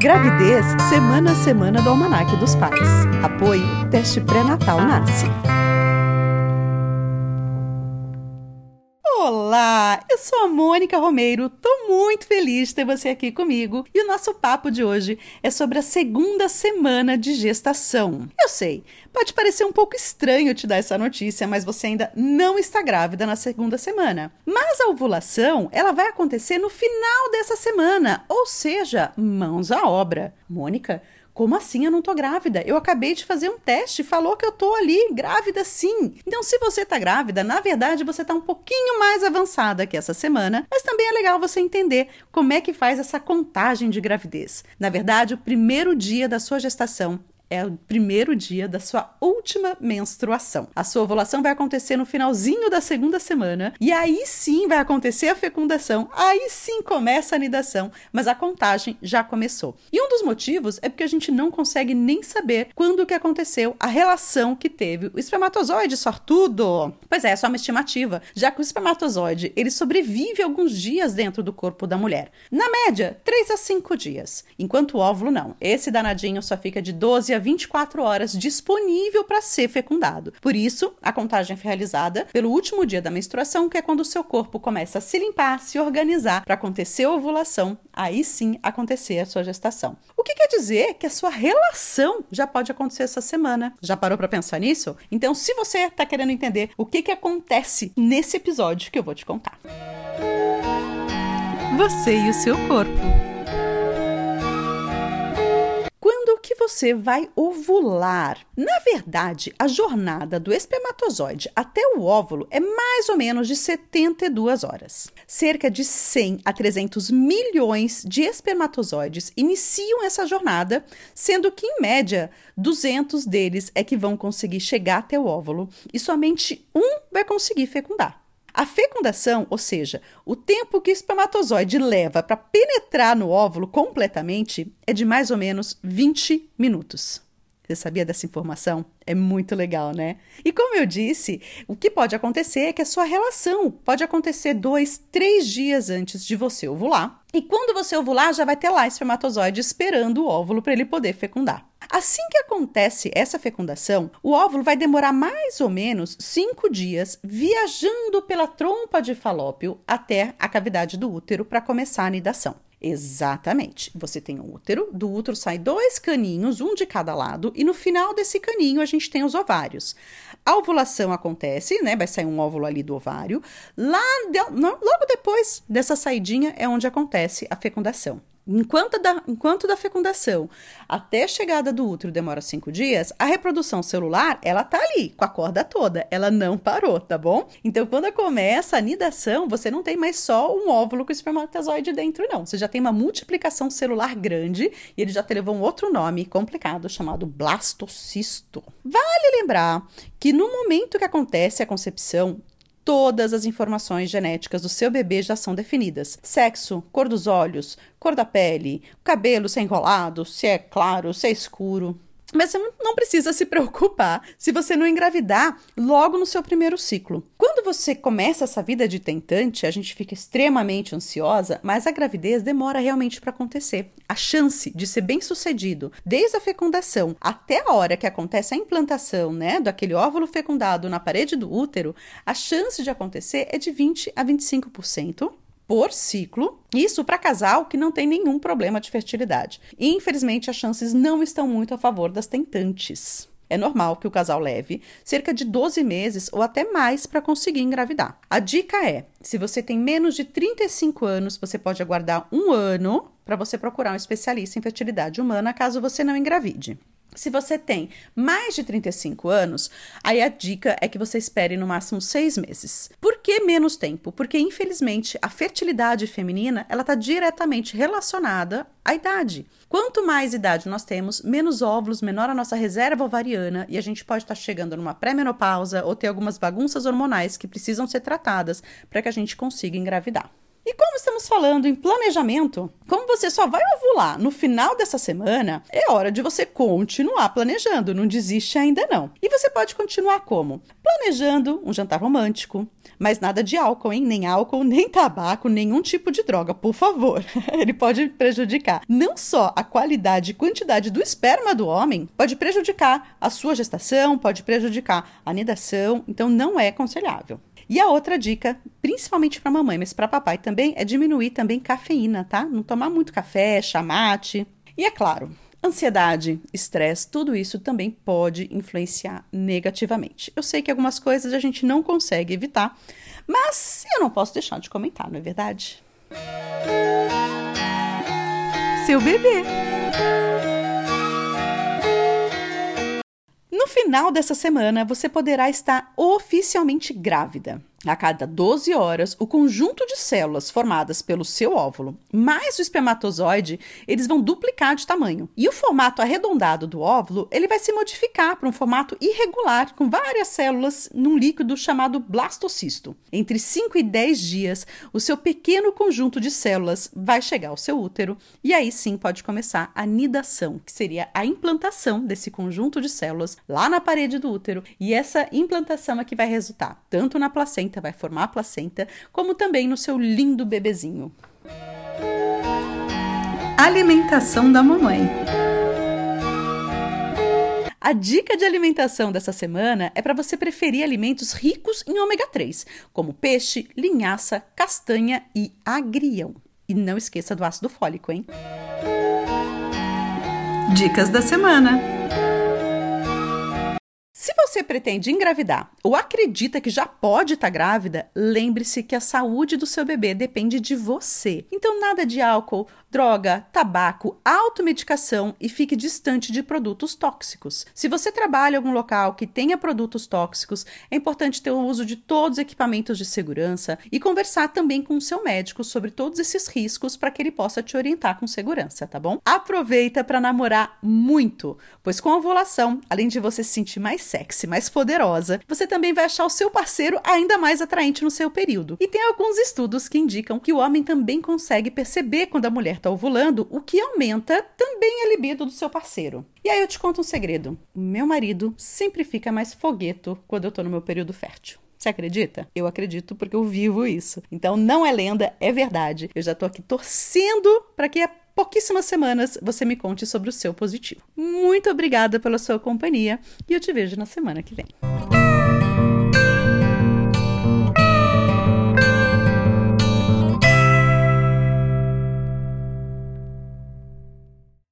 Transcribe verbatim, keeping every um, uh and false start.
Gravidez, semana a semana do Almanaque dos Pais. Apoio, teste pré-natal Nasce. Olá, eu sou a Mônica Romeiro, tô muito feliz de ter você aqui comigo e o nosso papo de hoje é sobre a segunda semana de gestação. Eu sei, pode parecer um pouco estranho te dar essa notícia, mas você ainda não está grávida na segunda semana. Mas a ovulação, ela vai acontecer no final dessa semana, ou seja, mãos à obra. Mônica, como assim eu não tô grávida? Eu acabei de fazer um teste, falou que eu tô ali grávida sim. Então, se você tá grávida, na verdade você tá um pouquinho mais avançada que essa semana, mas também é legal você entender como é que faz essa contagem de gravidez. Na verdade, o primeiro dia da sua gestação é o primeiro dia da sua última menstruação. A sua ovulação vai acontecer no finalzinho da segunda semana e aí sim vai acontecer a fecundação, aí sim começa a anidação, mas a contagem já começou. E um dos motivos é porque a gente não consegue nem saber quando que aconteceu a relação que teve o espermatozoide sortudo. Pois é, é só uma estimativa, já que o espermatozoide ele sobrevive alguns dias dentro do corpo da mulher. Na média, três a cinco dias, enquanto o óvulo não. Esse danadinho só fica de doze a vinte e quatro horas disponível para ser fecundado. Por isso, a contagem foi realizada pelo último dia da menstruação, que é quando o seu corpo começa a se limpar, se organizar para acontecer a ovulação, aí sim acontecer a sua gestação. O que quer dizer que a sua relação já pode acontecer essa semana. Já parou para pensar nisso? Então, se você está querendo entender o que que acontece nesse episódio que eu vou te contar. Você e o seu corpo. Quando que você vai ovular? Na verdade, a jornada do espermatozoide até o óvulo é mais ou menos de setenta e duas horas. Cerca de cem a trezentos milhões de espermatozoides iniciam essa jornada, sendo que, em média, duzentos deles é que vão conseguir chegar até o óvulo e somente um vai conseguir fecundar. A fecundação, ou seja, o tempo que o espermatozoide leva para penetrar no óvulo completamente, é de mais ou menos vinte minutos. Você sabia dessa informação? É muito legal, né? E como eu disse, o que pode acontecer é que a sua relação pode acontecer dois, três dias antes de você ovular. E quando você ovular, já vai ter lá espermatozoide esperando o óvulo para ele poder fecundar. Assim que acontece essa fecundação, o óvulo vai demorar mais ou menos cinco dias viajando pela trompa de Falópio até a cavidade do útero para começar a anidação. Exatamente. Você tem um útero, do útero saem dois caninhos, um de cada lado, e no final desse caninho a gente tem os ovários. A ovulação acontece, né? Vai sair um óvulo ali do ovário. Lá, de, não, logo depois dessa saidinha é onde acontece a fecundação. Enquanto da, enquanto da fecundação até a chegada do útero demora cinco dias, a reprodução celular, ela tá ali, com a corda toda, ela não parou, tá bom? Então, quando começa a anidação, você não tem mais só um óvulo com espermatozoide dentro, não. Você já tem uma multiplicação celular grande e ele já te levou um outro nome complicado, chamado blastocisto. Vale lembrar que no momento que acontece a concepção, todas as informações genéticas do seu bebê já são definidas. Sexo, cor dos olhos, cor da pele, cabelo se é enrolado, se é claro, se é escuro. Mas você não precisa se preocupar se você não engravidar logo no seu primeiro ciclo. Quando você começa essa vida de tentante, a gente fica extremamente ansiosa, mas a gravidez demora realmente para acontecer. A chance de ser bem-sucedido, desde a fecundação até a hora que acontece a implantação, né, daquele óvulo fecundado na parede do útero, a chance de acontecer é de vinte a vinte e cinco por cento. Por ciclo, isso para casal que não tem nenhum problema de fertilidade. E, infelizmente, as chances não estão muito a favor das tentantes. É normal que o casal leve cerca de doze meses ou até mais para conseguir engravidar. A dica é, se você tem menos de trinta e cinco anos, você pode aguardar um ano para você procurar um especialista em fertilidade humana caso você não engravide. Se você tem mais de trinta e cinco anos, aí a dica é que você espere no máximo seis meses. Por que menos tempo? Porque, infelizmente, a fertilidade feminina ela está diretamente relacionada à idade. Quanto mais idade nós temos, menos óvulos, menor a nossa reserva ovariana e a gente pode estar chegando numa pré-menopausa ou ter algumas bagunças hormonais que precisam ser tratadas para que a gente consiga engravidar. E como estamos falando em planejamento, como você só vai ovular no final dessa semana, é hora de você continuar planejando, não desiste ainda não. E você pode continuar como? Planejando um jantar romântico, mas nada de álcool, hein? Nem álcool, nem tabaco, nenhum tipo de droga, por favor. Ele pode prejudicar não só a qualidade e quantidade do esperma do homem, pode prejudicar a sua gestação, pode prejudicar a anidação, então não é aconselhável. E a outra dica, principalmente para mamãe, mas para papai também, é diminuir também cafeína, tá? Não tomar muito café, chá mate. E é claro, ansiedade, estresse, tudo isso também pode influenciar negativamente. Eu sei que algumas coisas a gente não consegue evitar, mas eu não posso deixar de comentar, não é verdade? Seu bebê. No final dessa semana, você poderá estar oficialmente grávida. A cada doze horas, o conjunto de células formadas pelo seu óvulo mais o espermatozoide, eles vão duplicar de tamanho. E o formato arredondado do óvulo, ele vai se modificar para um formato irregular, com várias células num líquido chamado blastocisto. Entre cinco e dez dias, o seu pequeno conjunto de células vai chegar ao seu útero e aí sim pode começar a nidação, que seria a implantação desse conjunto de células lá na parede do útero. E essa implantação é que vai resultar tanto na placenta, vai formar a placenta, como também no seu lindo bebezinho. Alimentação da mamãe. A dica de alimentação dessa semana é para você preferir alimentos ricos em ômega três, como peixe, linhaça, castanha e agrião. E não esqueça do ácido fólico, hein? Dicas da semana. Se você pretende engravidar ou acredita que já pode estar grávida, lembre-se que a saúde do seu bebê depende de você. Então, nada de álcool, droga, tabaco, automedicação e fique distante de produtos tóxicos. Se você trabalha em algum local que tenha produtos tóxicos, é importante ter o uso de todos os equipamentos de segurança e conversar também com o seu médico sobre todos esses riscos para que ele possa te orientar com segurança, tá bom? Aproveita para namorar muito, pois com a ovulação, além de você se sentir mais sexy, mais poderosa, você também vai achar o seu parceiro ainda mais atraente no seu período. E tem alguns estudos que indicam que o homem também consegue perceber quando a mulher está ovulando, o que aumenta também a libido do seu parceiro. E aí eu te conto um segredo. O meu marido sempre fica mais fogueto quando eu tô no meu período fértil. Você acredita? Eu acredito porque eu vivo isso. Então não é lenda, é verdade. Eu já tô aqui torcendo para que a pouquíssimas semanas você me conte sobre o seu positivo. Muito obrigada pela sua companhia e eu te vejo na semana que vem.